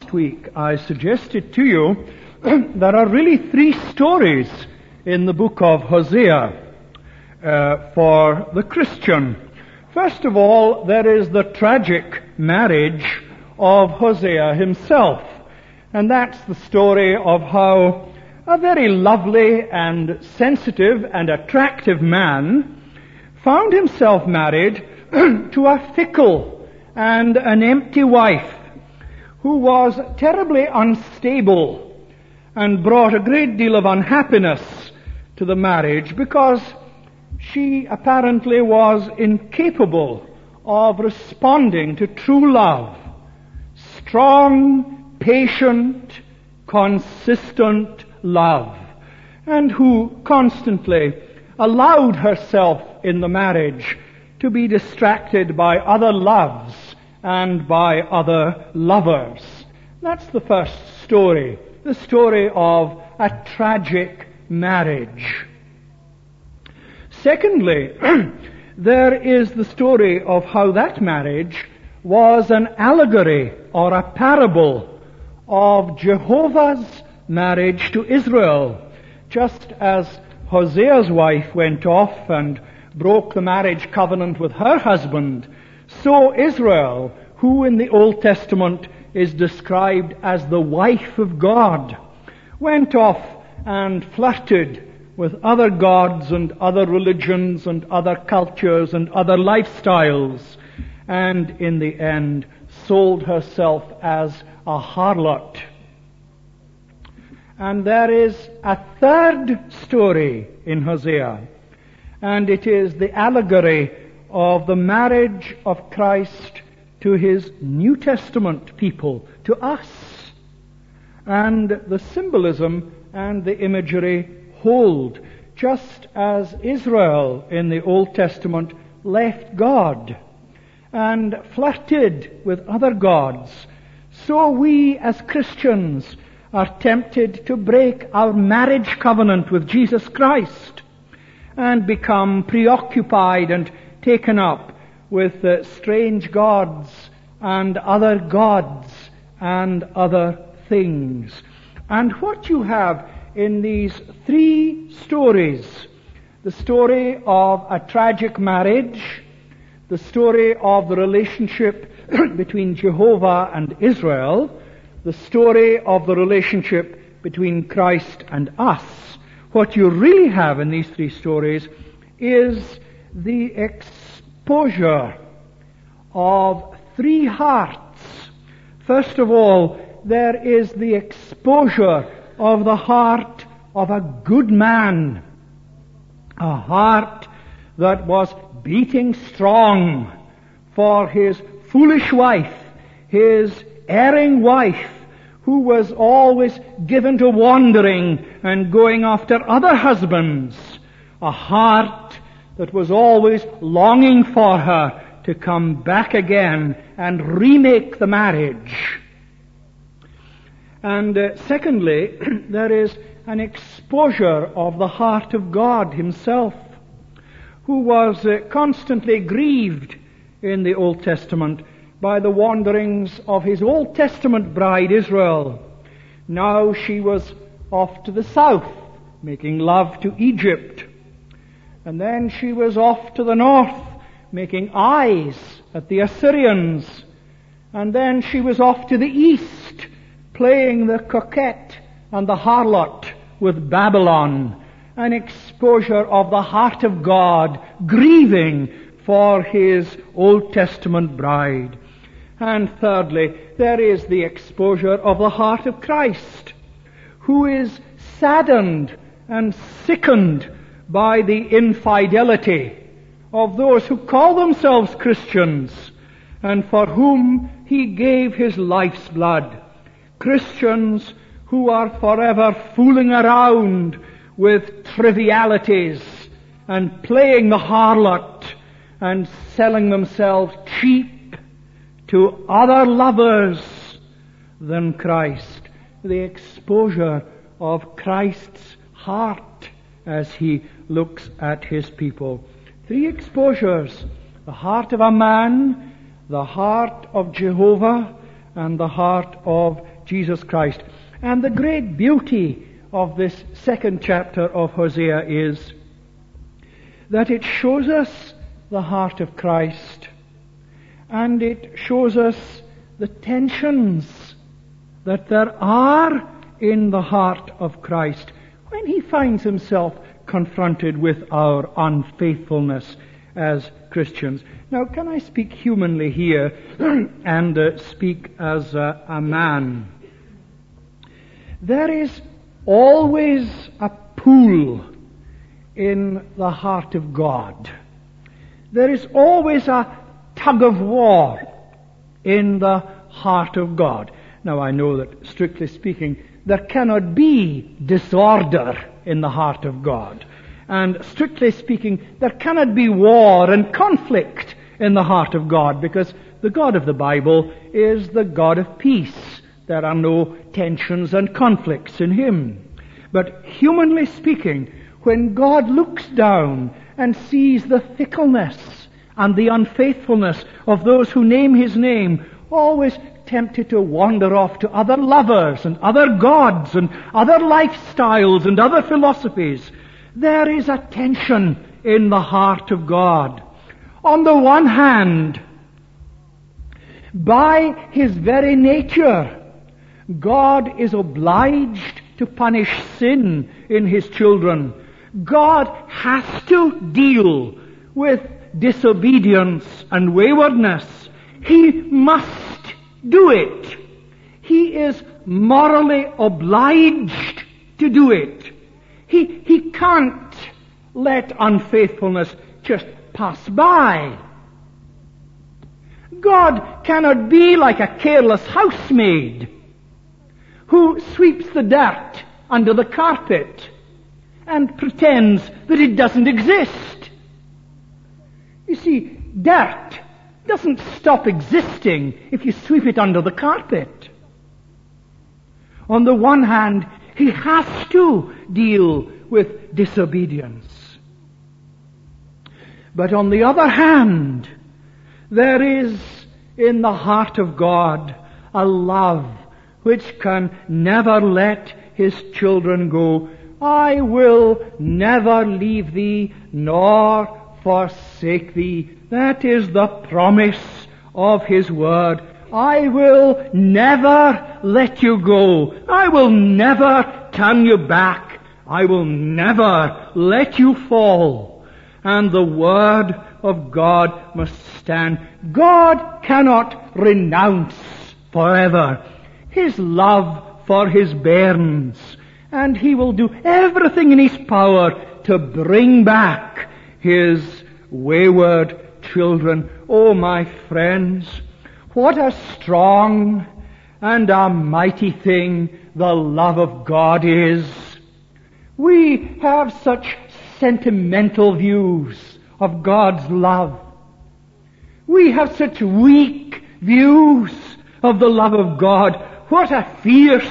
last week I suggested to you there are really three stories in the book of Hosea for the Christian. First of all, there is the tragic marriage of Hosea himself. And that's the story of how a very lovely and sensitive and attractive man found himself married to a fickle and an empty wife who was terribly unstable and brought a great deal of unhappiness to the marriage because she apparently was incapable of responding to true love. Strong, patient, consistent love, and who constantly allowed herself in the marriage to be distracted by other loves and by other lovers. That's the first story, the story of a tragic marriage. Secondly, there is the story of how that marriage was an allegory or a parable of Jehovah's marriage to Israel. Just as Hosea's wife went off and broke the marriage covenant with her husband, so Israel, who in the Old Testament is described as the wife of God, went off and flirted with other gods and other religions and other cultures and other lifestyles, and in the end sold herself as a harlot. And there is a third story in Hosea, and it is the allegory of the marriage of Christ to his New Testament people, to us. And the symbolism and the imagery hold, just as Israel in the Old Testament left God and flirted with other gods, so we as Christians are tempted to break our marriage covenant with Jesus Christ and become preoccupied and taken up with strange gods and other things. And what you have in these three stories, the story of a tragic marriage, the story of the relationship between Jehovah and Israel, the story of the relationship between Christ and us, what you really have in these three stories is the exposure of three hearts. First of all, there is the exposure of the heart of a good man, a heart that was beating strong for his foolish wife, his erring wife, who was always given to wandering and going after other husbands, a heart that was always longing for her to come back again and remake the marriage. And secondly, there is an exposure of the heart of God himself, who was constantly grieved in the Old Testament by the wanderings of his Old Testament bride Israel. Now she was off to the south, making love to Egypt. And then she was off to the north, making eyes at the Assyrians. And then she was off to the east, playing the coquette and the harlot with Babylon. An exposure of the heart of God, grieving for his Old Testament bride. And thirdly, there is the exposure of the heart of Christ, who is saddened and sickened by the infidelity of those who call themselves Christians and for whom he gave his life's blood. Christians who are forever fooling around with trivialities and playing the harlot and selling themselves cheap to other lovers than Christ. The exposure of Christ's heart as he looks at his people. Three exposures: the heart of a man, the heart of Jehovah, and the heart of Jesus Christ. And the great beauty of this second chapter of Hosea is that it shows us the heart of Christ, and it shows us the tensions that there are in the heart of Christ when he finds himself confronted with our unfaithfulness as Christians. Now, can I speak humanly here and speak as a man? There is always a pull in the heart of God. There is always a tug of war in the heart of God. Now, I know that, strictly speaking, there cannot be disorder in the heart of God. And strictly speaking, there cannot be war and conflict in the heart of God, because the God of the Bible is the God of peace. There are no tensions and conflicts in him. But humanly speaking, when God looks down and sees the fickleness and the unfaithfulness of those who name his name, always tempted to wander off to other lovers and other gods and other lifestyles and other philosophies, there is a tension in the heart of God. On the one hand, by his very nature, God is obliged to punish sin in his children. God has to deal with disobedience and waywardness. He must do it. He is morally obliged to do it. He can't let unfaithfulness just pass by. God cannot be like a careless housemaid who sweeps the dirt under the carpet and pretends that it doesn't exist. You see, dirt doesn't stop existing if you sweep it under the carpet. On the one hand, he has to deal with disobedience. But on the other hand, there is in the heart of God a love which can never let his children go. I will never leave thee nor forsake thee. That is the promise of his word. I will never let you go. I will never turn you back. I will never let you fall. And the word of God must stand. God cannot renounce forever his love for his bairns, and he will do everything in his power to bring back his wayward children. Oh, my friends, what a strong and a mighty thing the love of God is. We have such sentimental views of God's love. We have such weak views of the love of God. What a fierce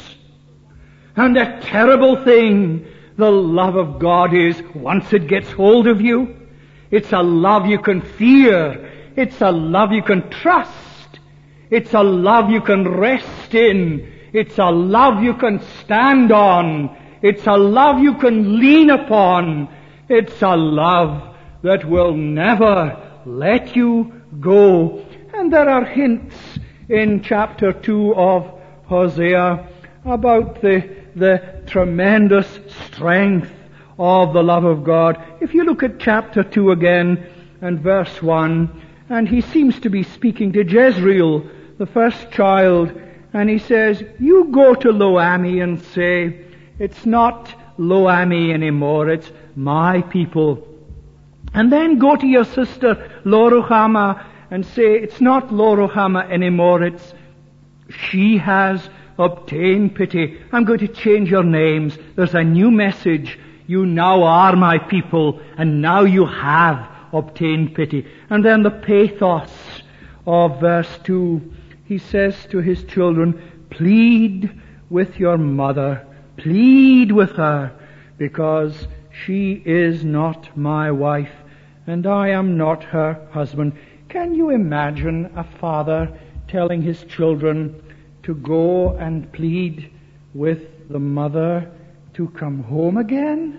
and a terrible thing the love of God is once it gets hold of you. It's a love you can fear. It's a love you can trust. It's a love you can rest in. It's a love you can stand on. It's a love you can lean upon. It's a love that will never let you go. And there are hints in chapter 2 of Hosea about the tremendous strength of the love of God. If you look at chapter 2 again and verse 1, and he seems to be speaking to Jezreel, the first child, and he says, you go to Lo-Ammi and say, it's not Lo-Ammi anymore, it's my people. And then go to your sister Lo-Ruhamah and say, it's not Lo-Ruhamah anymore, it's she has obtained pity. I'm going to change your names. There's a new message. You now are my people, and now you have obtained pity. And then the pathos of verse 2, he says to his children, plead with your mother, plead with her, because she is not my wife, and I am not her husband. Can you imagine a father telling his children to go and plead with the mother to come home again?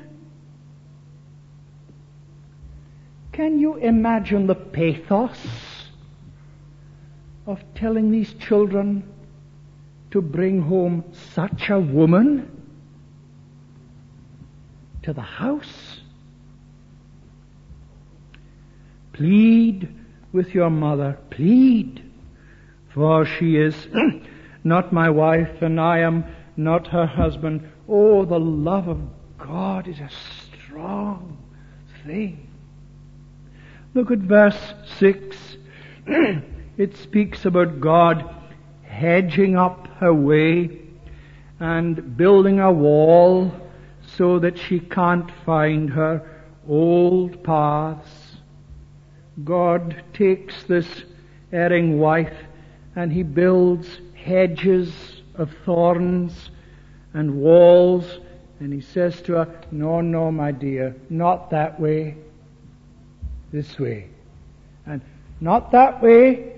Can you imagine the pathos of telling these children to bring home such a woman to the house? Plead with your mother, plead, for she is not my wife and I am not her husband. Oh, the love of God is a strong thing. Look at verse 6. It speaks about God hedging up her way and building a wall so that she can't find her old paths. God takes this erring wife and He builds hedges of thorns and walls, and He says to her, no, no, my dear, not that way, this way. And not that way,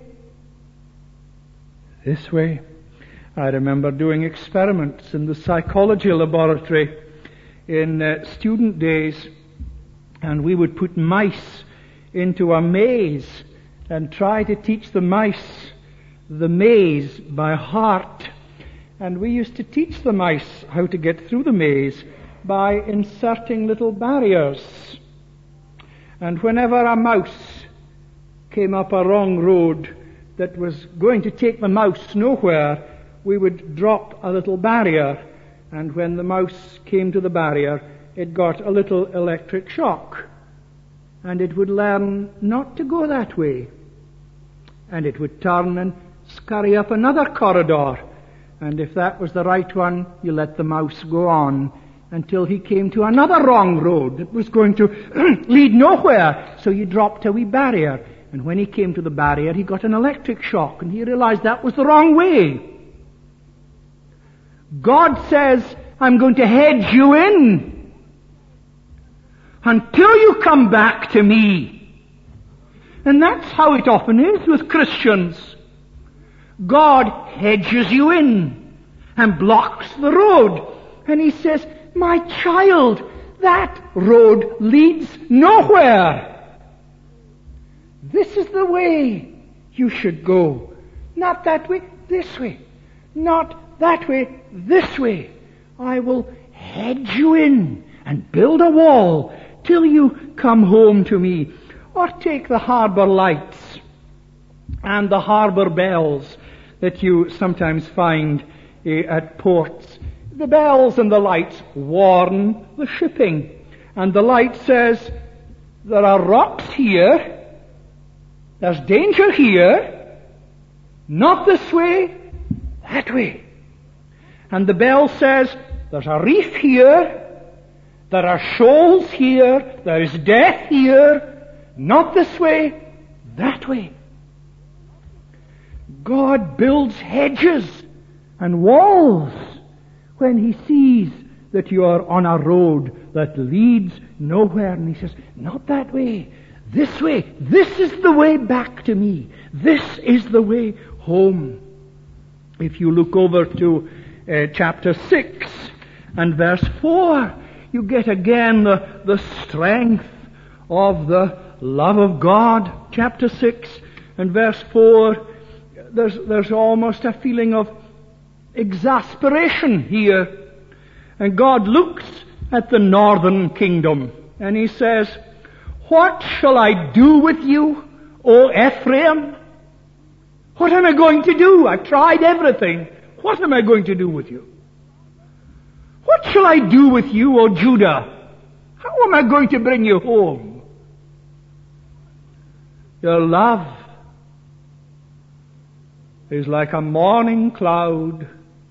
this way. I remember doing experiments in the psychology laboratory in student days, and we would put mice into a maze and try to teach the mice the maze by heart. And we used to teach the mice how to get through the maze by inserting little barriers. And whenever a mouse came up a wrong road that was going to take the mouse nowhere, we would drop a little barrier. And when the mouse came to the barrier, it got a little electric shock. And it would learn not to go that way. And it would turn and scurry up another corridor. And if that was the right one, you let the mouse go on until he came to another wrong road that was going to lead nowhere. So you dropped a wee barrier. And when he came to the barrier, he got an electric shock and he realized that was the wrong way. God says, I'm going to hedge you in until you come back to me. And that's how it often is with Christians. God hedges you in and blocks the road. And He says, my child, that road leads nowhere. This is the way you should go. Not that way, this way. Not that way, this way. I will hedge you in and build a wall till you come home to me. Or take the harbour lights and the harbour bells that you sometimes find at ports. The bells and the lights warn the shipping. And the light says, there are rocks here, there's danger here, not this way, that way. And the bell says, there's a reef here, there are shoals here, there is death here, not this way, that way. God builds hedges and walls when He sees that you are on a road that leads nowhere. And He says, not that way, this way. This is the way back to me. This is the way home. If you look over to chapter 6 and verse 4, you get again the strength of the love of God. Chapter 6 and verse 4, there's almost a feeling of exasperation here. And God looks at the northern kingdom and He says, what shall I do with you, O Ephraim? What am I going to do? I've tried everything. What am I going to do with you? What shall I do with you, O Judah? How am I going to bring you home? Your love is like a morning cloud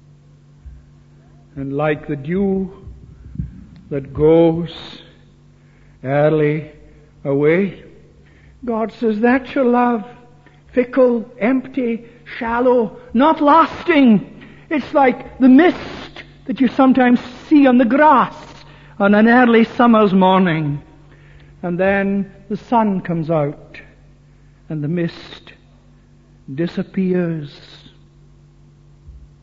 and like the dew that goes early away. God says, that's your love. Fickle, empty, shallow, not lasting. It's like the mist that you sometimes see on the grass on an early summer's morning. And then the sun comes out and the mist disappears.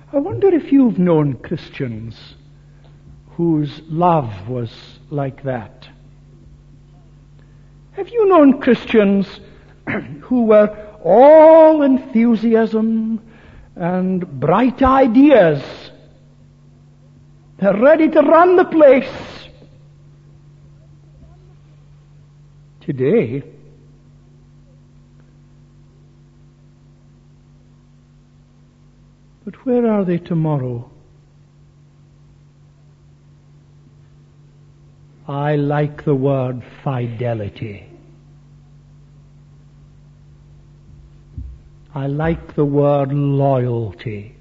I wonder if you've known Christians whose love was like that. Have you known Christians who were all enthusiasm and bright ideas? They're ready to run the place. Today, but where are they tomorrow? I like the word fidelity. I like the word loyalty.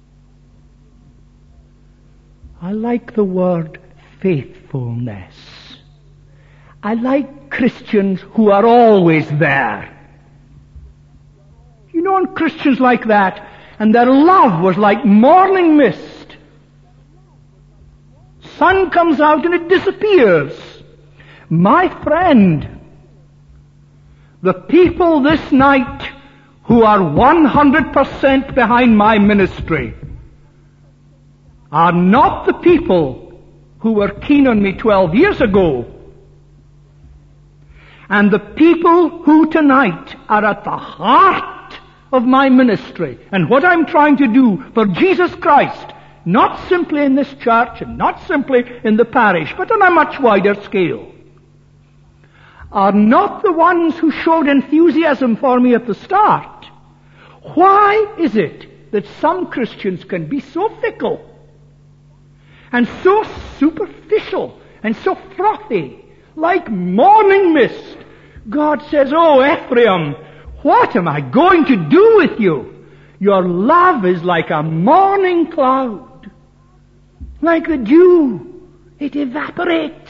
I like the word faithfulness. I like Christians who are always there. You know, Christians like that, and their love was like morning mist. Sun comes out and it disappears. My friend, the people this night who are 100% behind my ministry are not the people who were keen on me 12 years ago. And the people who tonight are at the heart of my ministry and what I'm trying to do for Jesus Christ, not simply in this church and not simply in the parish, but on a much wider scale, are not the ones who showed enthusiasm for me at the start. Why is it that some Christians can be so fickle and so superficial and so frothy, like morning mist? God says, "Oh, Ephraim, what am I going to do with you? Your love is like a morning cloud. Like the dew, it evaporates."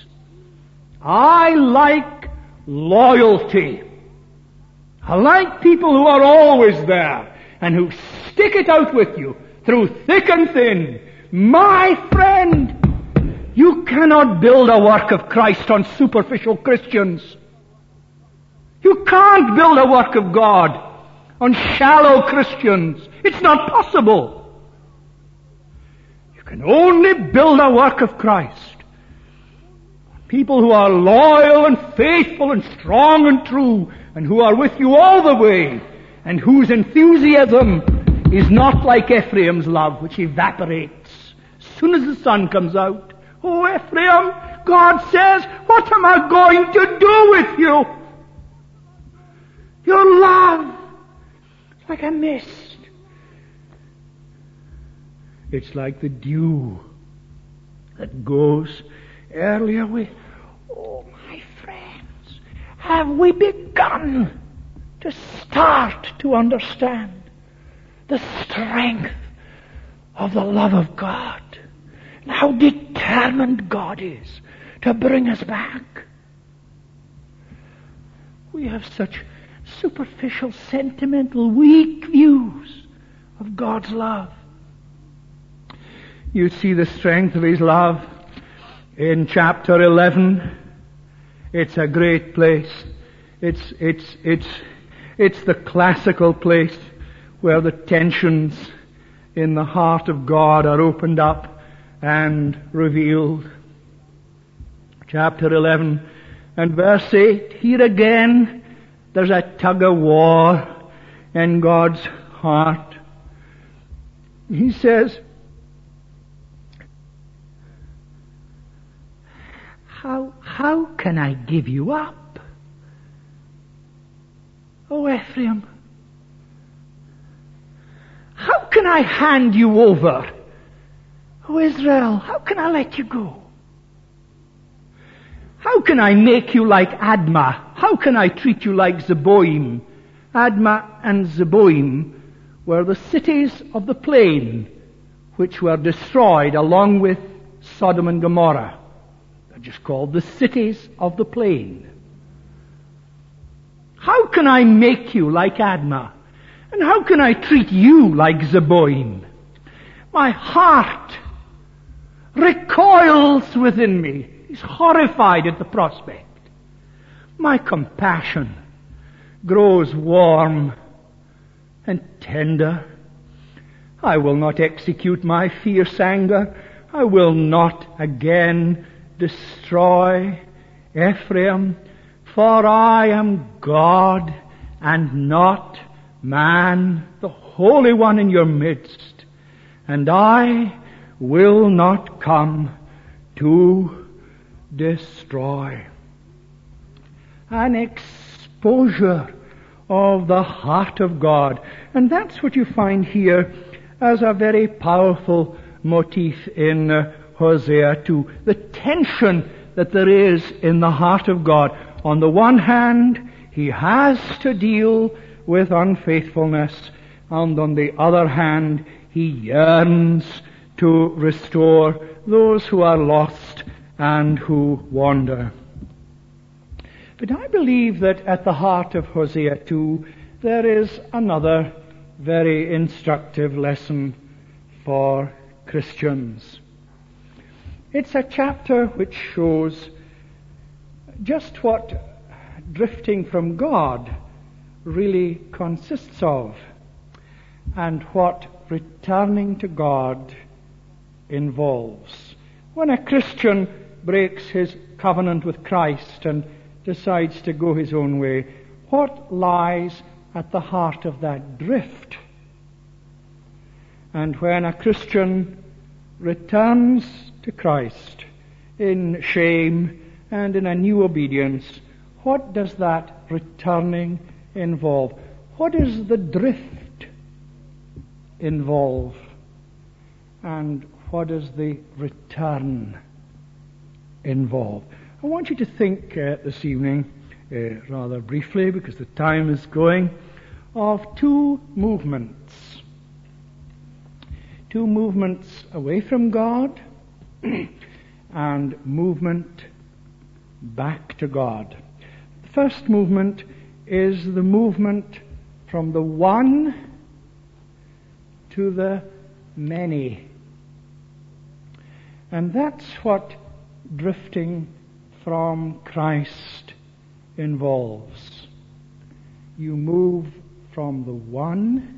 I like loyalty. I like people who are always there and who stick it out with you through thick and thin. My friend, you cannot build a work of Christ on superficial Christians. You can't build a work of God on shallow Christians. It's not possible. You can only build a work of Christ. People who are loyal and faithful and strong and true and who are with you all the way and whose enthusiasm is not like Ephraim's love, which evaporates as soon as the sun comes out. "Oh, Ephraim," God says, "what am I going to do with you? Your love is like a mist. It's like the dew that goes early away." Oh, my friends, have we begun to start to understand the strength of the love of God and how determined God is to bring us back? We have such superficial, sentimental, weak views of God's love. You see the strength of His love in chapter 11. It's a great place. It's the classical place where the tensions in the heart of God are opened up and revealed. Chapter 11 and verse 8. Here again, there's a tug of war in God's heart. He says, How can I give you up? Oh, Ephraim, how can I hand you over? Oh, Israel, how can I let you go? How can I make you like Admah? How can I treat you like Zeboim? Admah and Zeboim were the cities of the plain which were destroyed along with Sodom and Gomorrah. They're just called the cities of the plain. How can I make you like Admah? And how can I treat you like Zeboim? My heart recoils within me. Is horrified at the prospect. My compassion grows warm and tender. I will not execute my fierce anger. I will not again destroy Ephraim, for I am God and not man, the Holy One in your midst, and I will not come to destroy. An exposure of the heart of God. And that's what you find here as a very powerful motif in Hosea 2. The tension that there is in the heart of God. On the one hand, He has to deal with unfaithfulness, and on the other hand, He yearns to restore those who are lost and who wander. But I believe that at the heart of Hosea 2, there is another very instructive lesson for Christians. It's a chapter which shows just what drifting from God really consists of, and what returning to God involves. When a Christian breaks his covenant with Christ and decides to go his own way, what lies at the heart of that drift? And when a Christian returns to Christ in shame and in a new obedience, what does that returning involve? What does the drift involve? And what does the return involve? I want you to think this evening, rather briefly, because the time is going, of two movements. Two movements away from God and movement back to God. The first movement is the movement from the one to the many. And that's what drifting from Christ involves. You move from the one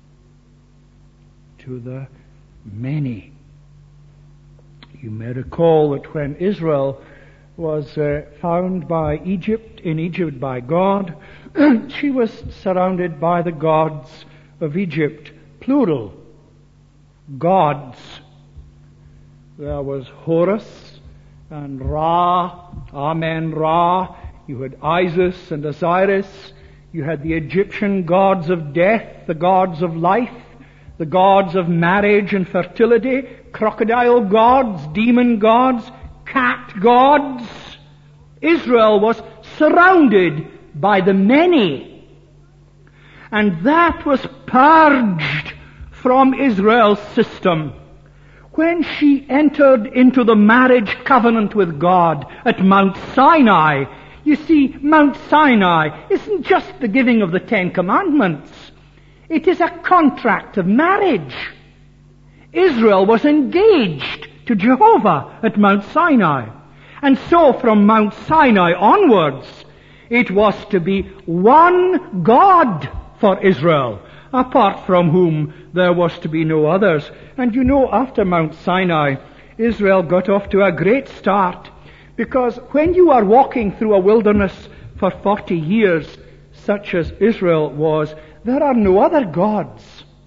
to the many. You may recall that when Israel was found in Egypt by God, she was surrounded by the gods of Egypt, plural, gods. There was Horus and Ra, Amen-Ra. You had Isis and Osiris. You had the Egyptian gods of death, the gods of life, the gods of marriage and fertility, crocodile gods, demon gods, cat gods. Israel was surrounded by the many. And that was purged from Israel's system when she entered into the marriage covenant with God at Mount Sinai. You see, Mount Sinai isn't just the giving of the Ten Commandments. It is a contract of marriage. Israel was engaged to Jehovah at Mount Sinai. And so from Mount Sinai onwards, it was to be one God for Israel, apart from whom there was to be no others. And you know, after Mount Sinai, Israel got off to a great start, because when you are walking through a wilderness for 40 years, such as Israel was, there are no other gods.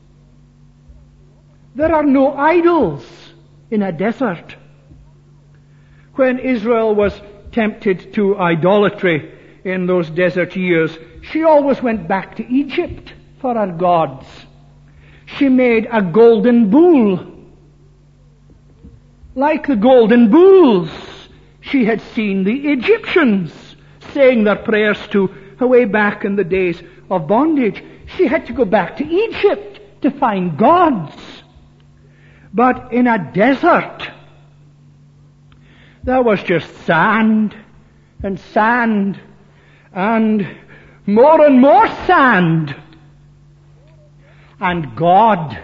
There are no idols in a desert. When Israel was tempted to idolatry in those desert years, she always went back to Egypt for her gods. She made a golden bull. Like the golden bulls she had seen the Egyptians saying their prayers to way back in the days of bondage. She had to go back to Egypt to find gods. But in a desert, there was just sand and sand and more sand. And God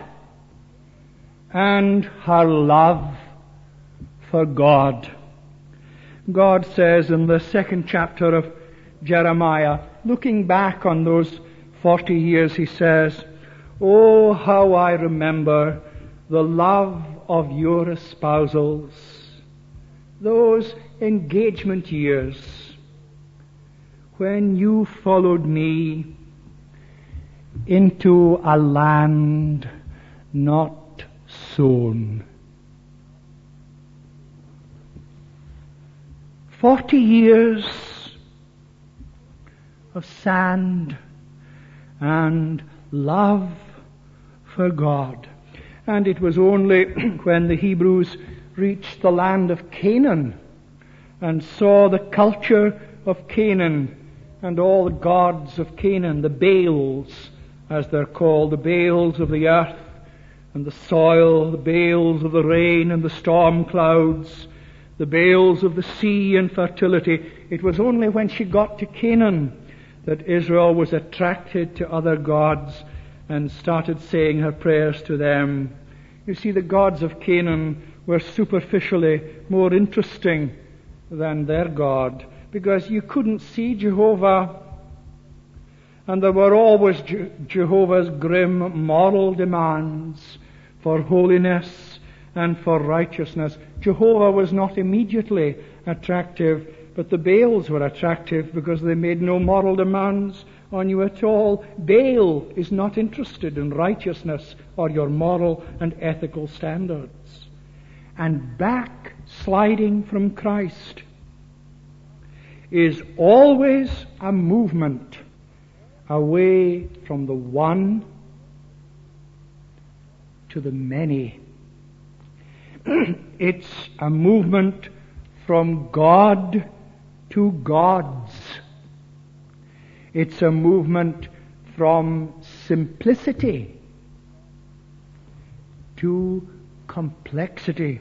and her love for God. God says in the 2nd chapter of Jeremiah, looking back on those 40 years, He says, Oh, how I remember the love of your espousals, those engagement years when you followed me into a land not sown. 40 years of sand and love for God. And it was only when the Hebrews reached the land of Canaan and saw the culture of Canaan and all the gods of Canaan, the Baals, as they're called, the Baals of the earth and the soil, the Baals of the rain and the storm clouds, the Baals of the sea and fertility. It was only when she got to Canaan that Israel was attracted to other gods and started saying her prayers to them. You see, the gods of Canaan were superficially more interesting than their God, because you couldn't see Jehovah, and there were always Jehovah's grim moral demands for holiness and for righteousness. Jehovah was not immediately attractive, but the Baals were attractive because they made no moral demands on you at all. Baal is not interested in righteousness or your moral and ethical standards. And backsliding from Christ is always a movement away from the one to the many. It's a movement from God to gods. It's a movement from simplicity to complexity.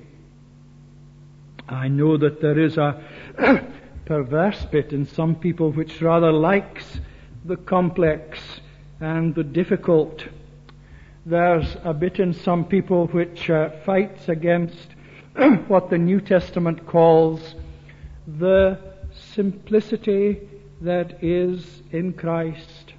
I know that there is a perverse bit in some people which rather likes the complex and the difficult. There's a bit in some people which fights against what the New Testament calls the simplicity that is in Christ.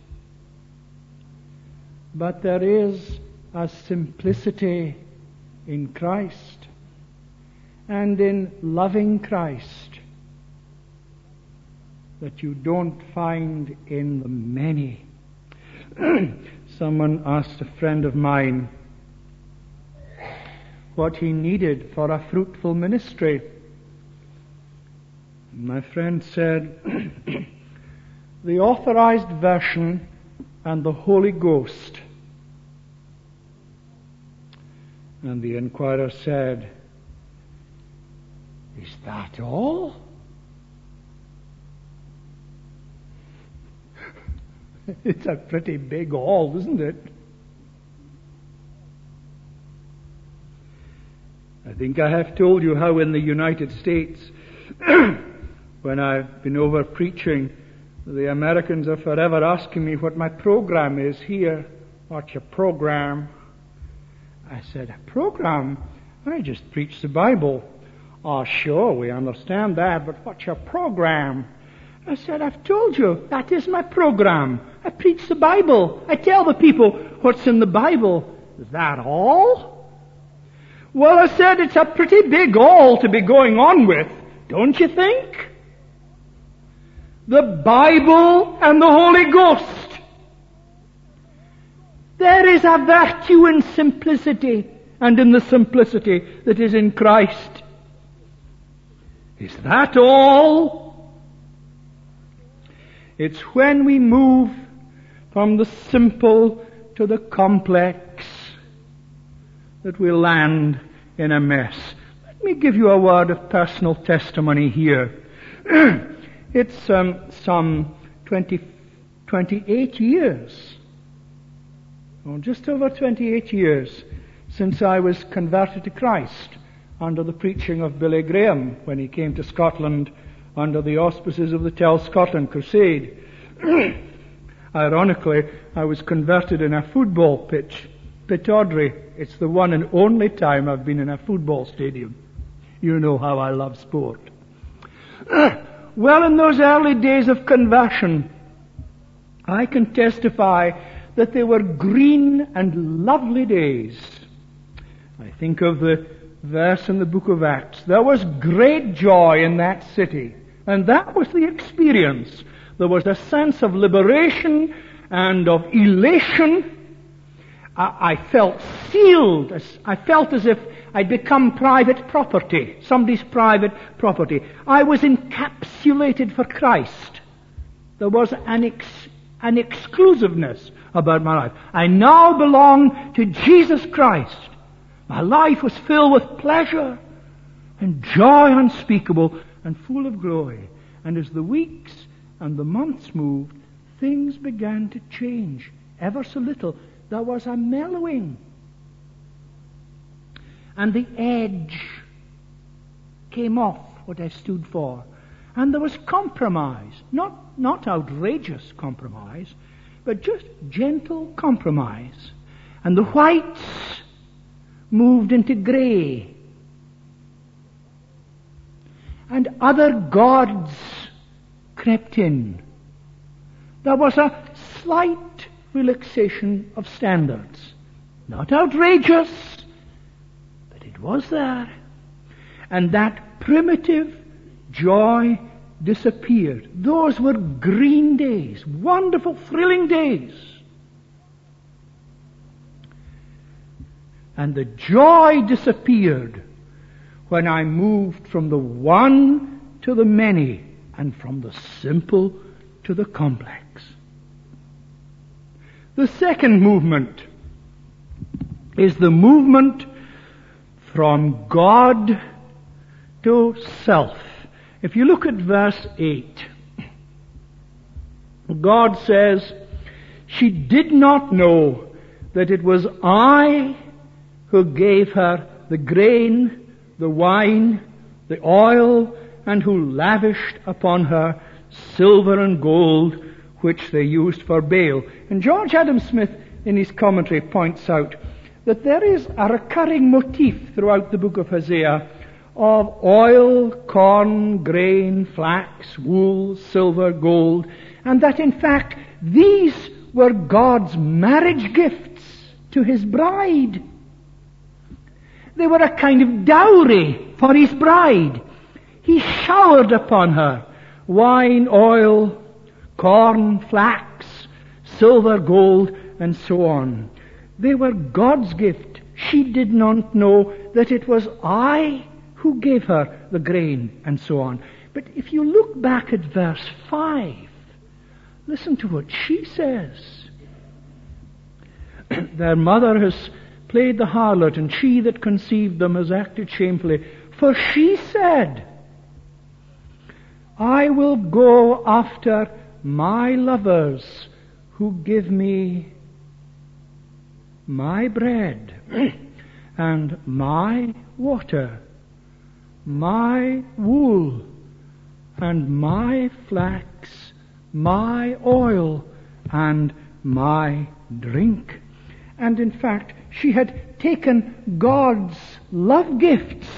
But there is a simplicity in Christ and in loving Christ that you don't find in the many. Someone asked a friend of mine what he needed for a fruitful ministry. My friend said, the Authorized Version and the Holy Ghost. And the inquirer said, is that all? It's a pretty big all, isn't it? I think I have told you how in the United States, when I've been over preaching, the Americans are forever asking me what my program is here. What's your program? I said, a program? I just preach the Bible. Oh, sure, we understand that, but what's your program? I said, I've told you, that is my program. I preach the Bible. I tell the people what's in the Bible. Is that all? Well, I said, it's a pretty big all to be going on with, don't you think? The Bible and the Holy Ghost. There is a virtue in simplicity and in the simplicity that is in Christ. Is that all? It's when we move from the simple to the complex that we land in a mess. Let me give you a word of personal testimony here. It's some 28 years, just over 28 years, since I was converted to Christ under the preaching of Billy Graham when he came to Scotland under the auspices of the Tell Scotland Crusade. Ironically, I was converted in a football pitch, Pittodrie. It's the one and only time I've been in a football stadium. You know how I love sport. Well, in those early days of conversion, I can testify that they were green and lovely days. I think of the verse in the book of Acts. There was great joy in that city. And that was the experience. There was a sense of liberation and of elation. I felt sealed. I felt as if I'd become private property, somebody's private property. I was encapsulated for Christ. There was an exclusiveness about my life. I now belong to Jesus Christ. My life was filled with pleasure and joy unspeakable and full of glory. And as the weeks and the months moved, things began to change ever so little. There was a mellowing. And the edge came off what I stood for. And there was compromise. Not outrageous compromise, but just gentle compromise. And the whites moved into grey. And other gods crept in. There was a slight relaxation of standards. Not outrageous, but it was there. And that primitive joy disappeared. Those were green days, wonderful, thrilling days. And the joy disappeared when I moved from the one to the many and from the simple to the complex. The second movement is the movement from God to self. If you look at verse 8, God says, "She did not know that it was I who gave her the grain, the wine, the oil, and who lavished upon her silver and gold, which they used for Baal." And George Adam Smith, in his commentary, points out that there is a recurring motif throughout the book of Hosea of oil, corn, grain, flax, wool, silver, gold, and that in fact these were God's marriage gifts to His bride. They were a kind of dowry for His bride. He showered upon her wine, oil, corn, flax, silver, gold, and so on. They were God's gift. She did not know that it was I who gave her the grain, and so on. But if you look back at verse 5, listen to what she says. Their mother has played the harlot, and she that conceived them has acted shamefully. For she said, "I will go after my lovers who give me my bread and my water, my wool and my flax, my oil and my drink." And in fact, she had taken God's love gifts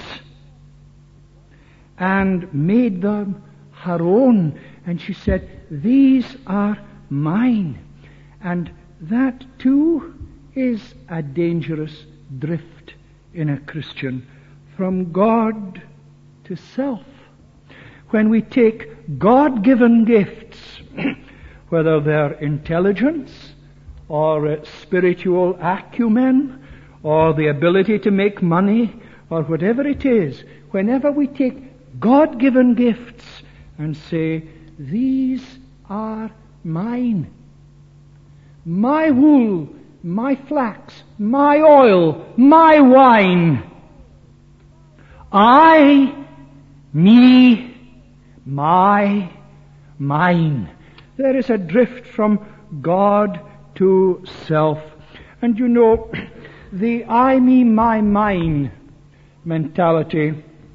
and made them her own. And she said, "These are mine." And that too is a dangerous drift in a Christian, from God to self. When we take God-given gifts, whether they're intelligence or spiritual acumen or the ability to make money or whatever it is, whenever we take God-given gifts and say, "These are mine. My wool, my flax, my oil, my wine. I, me, my, mine." There is a drift from God to self. And you know, the I, me, my, mine mentality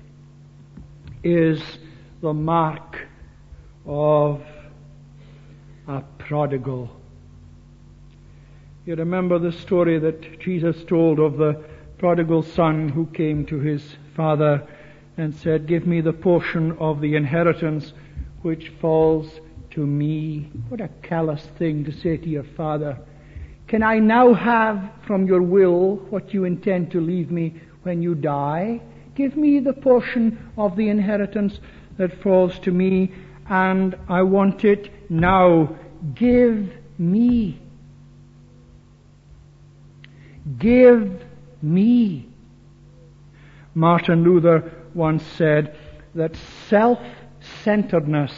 is the mark of a prodigal. You remember the story that Jesus told of the prodigal son who came to his father and said, "Give me the portion of the inheritance which falls to me." What a callous thing to say to your father. Can I now have from your will what you intend to leave me when you die? Give me the portion of the inheritance that falls to me, and I want it now. Give me. Give me. Martin Luther once said that self-centeredness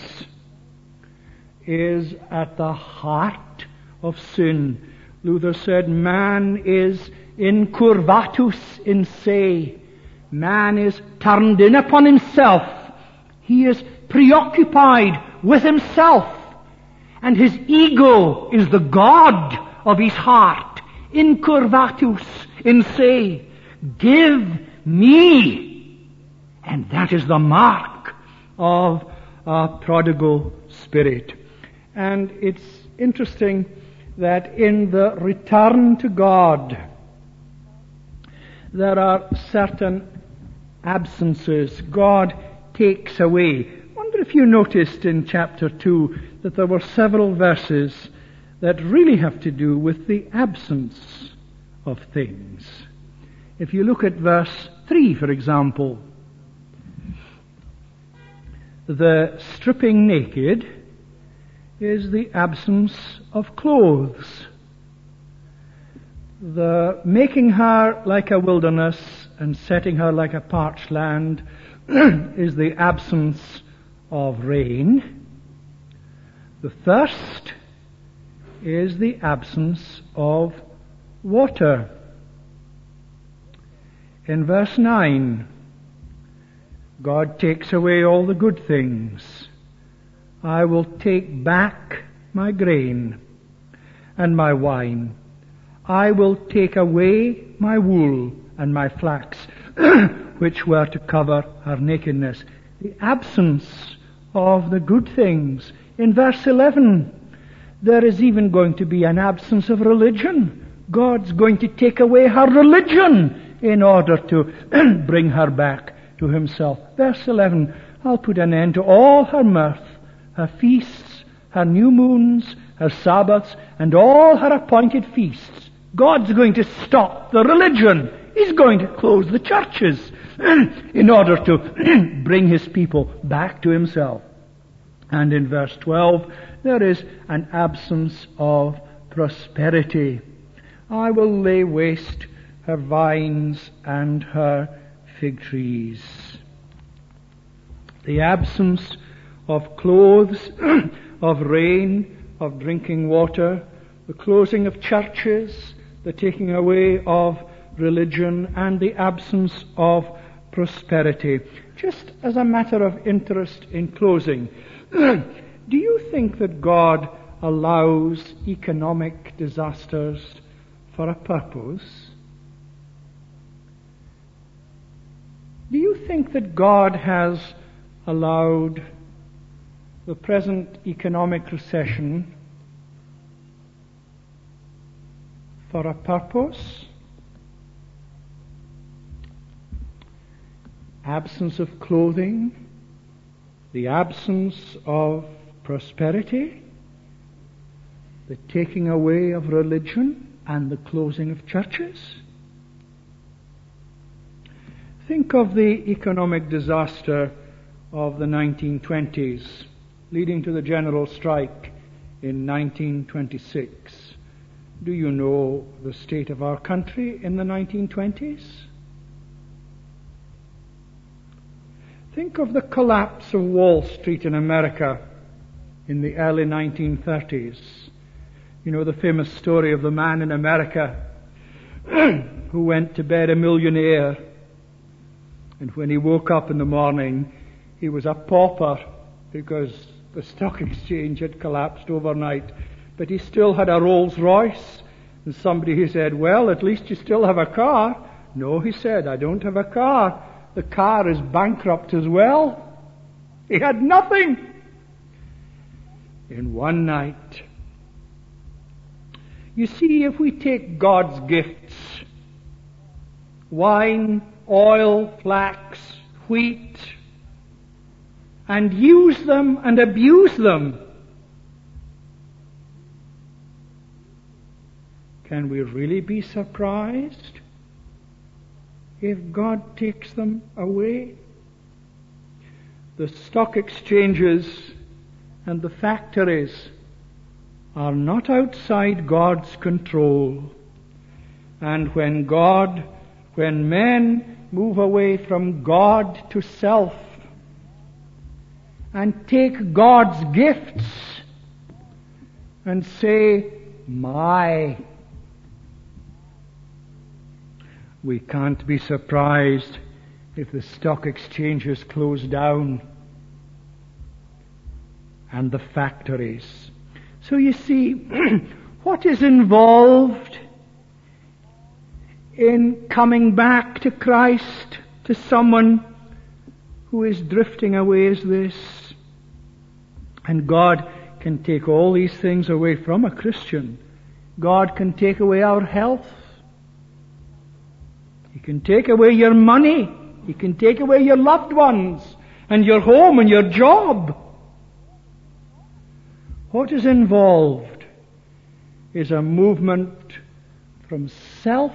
is at the heart of sin. Luther said, man is incurvatus in se. Man is turned in upon himself. He is preoccupied with himself. And his ego is the God of his heart. Incurvatus in se. Give me. And that is the mark of a prodigal spirit. And it's interesting that in the return to God, there are certain absences God takes away. I wonder if you noticed in chapter 2 that there were several verses that really have to do with the absence of things. If you look at verse 3, for example, the stripping naked is the absence of clothes. The making her like a wilderness and setting her like a parched land is the absence of rain. The thirst is the absence of water. In verse 9, God takes away all the good things. I will take back my grain and my wine. I will take away my wool and my flax, which were to cover her nakedness. The absence of the good things. In verse 11, there is even going to be an absence of religion. God's going to take away her religion in order to bring her back to himself. Verse 11, I'll put an end to all her mirth, her feasts, her new moons, her Sabbaths, and all her appointed feasts. God's going to stop the religion. He's going to close the churches in order to bring his people back to himself. And in verse 12, there is an absence of prosperity. I will lay waste her vines and her fig trees. The absence of clothes, of rain, of drinking water, the closing of churches, the taking away of religion, and the absence of prosperity. Just as a matter of interest in closing, do you think that God allows economic disasters for a purpose? Do you think that God has allowed the present economic recession for a purpose? Absence of clothing, the absence of prosperity, the taking away of religion, and the closing of churches. Think of the economic disaster of the 1920s, leading to the general strike in 1926. Do you know the state of our country in the 1920s? Think of the collapse of Wall Street in America in the early 1930s. You know the famous story of the man in America who went to bed a millionaire, and when he woke up in the morning, he was a pauper because the stock exchange had collapsed overnight. But he still had a Rolls Royce. And somebody he said, well, at least you still have a car. No, he said, I don't have a car. The car is bankrupt as well. He had nothing. In one night. You see, if we take God's gifts, wine, oil, flax, wheat, and use them and abuse them, Can we really be surprised if God takes them away? The stock exchanges and the factories are not outside God's control. And when men move away from God to self and take God's gifts and say, my, we can't be surprised if the stock exchanges close down and the factories. So you see, what is involved in coming back to Christ to someone who is drifting away is this. And God can take all these things away from a Christian. God can take away our health. He can take away your money. He can take away your loved ones and your home and your job. What is involved is a movement from self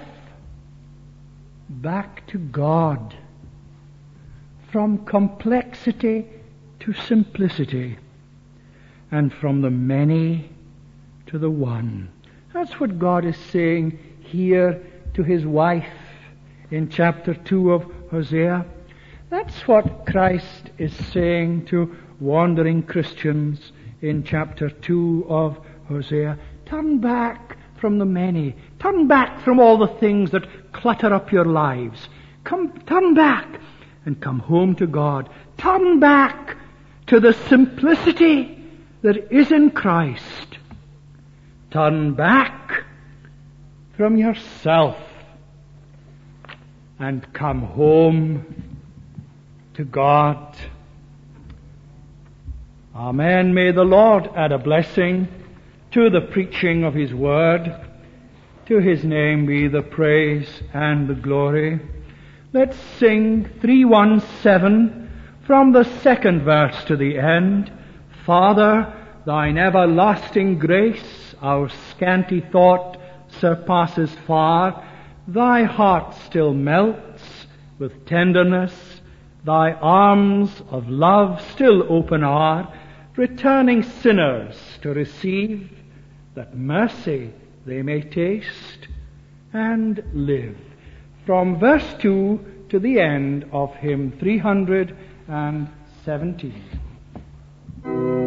back to God, from complexity to simplicity, and from the many to the one. That's what God is saying here to his wife in chapter 2 of Hosea. That's what Christ is saying to wandering Christians in chapter 2 of Hosea. Turn back from the many. Turn back from all the things that clutter up your lives. Turn back and come home to God. Turn back to the simplicity that is in Christ. Turn back from yourself and come home to God. Amen. May the Lord add a blessing to the preaching of his word. To his name be the praise and the glory. Let's sing 317 from the second verse to the end. Father, thine everlasting grace, our scanty thought surpasses far. Thy heart still melts with tenderness. Thy arms of love still open are, returning sinners to receive, that mercy they may taste and live. From verse 2 to the end of hymn 317.